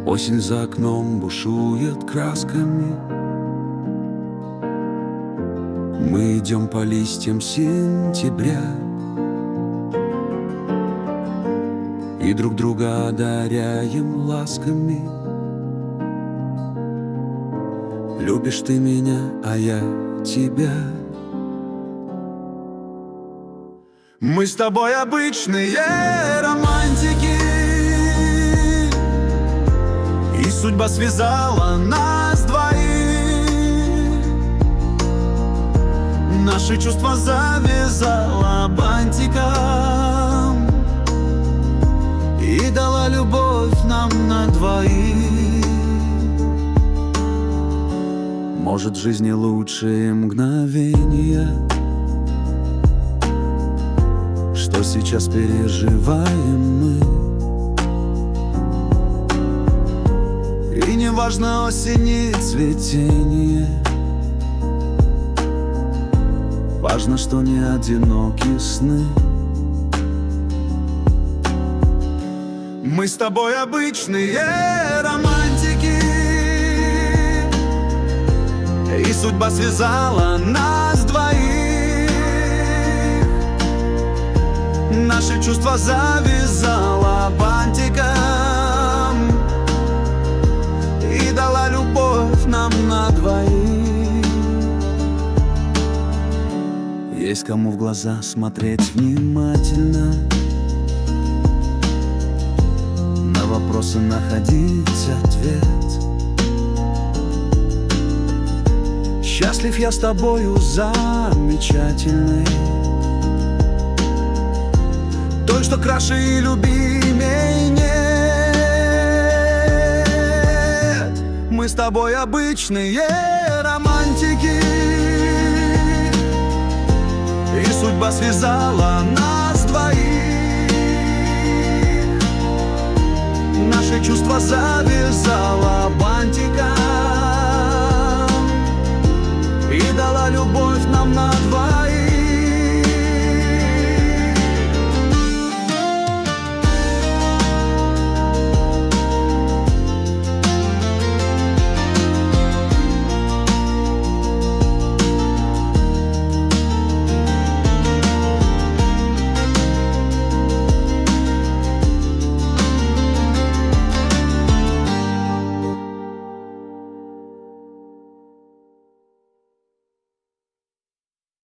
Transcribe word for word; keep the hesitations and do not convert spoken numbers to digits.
Осень за окном бушует красками. Мы идем по листьям сентября и друг друга одаряем ласками. Любишь ты меня, а я тебя. Мы с тобой обычные романтики, и судьба связала нас двоих. Наши чувства завязала бантиком и дала любовь нам на двоих. Может, в жизни лучшие мгновения, что сейчас переживаем мы. И не важно осени цветение, важно, что не одиноки сны. Мы с тобой обычные романтики, и судьба связала нас двоих. Наши чувства завязала бантиком и дала любовь нам на двоих. Есть кому в глаза смотреть внимательно, на вопросы находить ответ. Счастлив я с тобою замечательной, той, что краше и любимей нет. Мы с тобой обычные романтики, и судьба связала нас двоих. Наши чувства завязала бантиком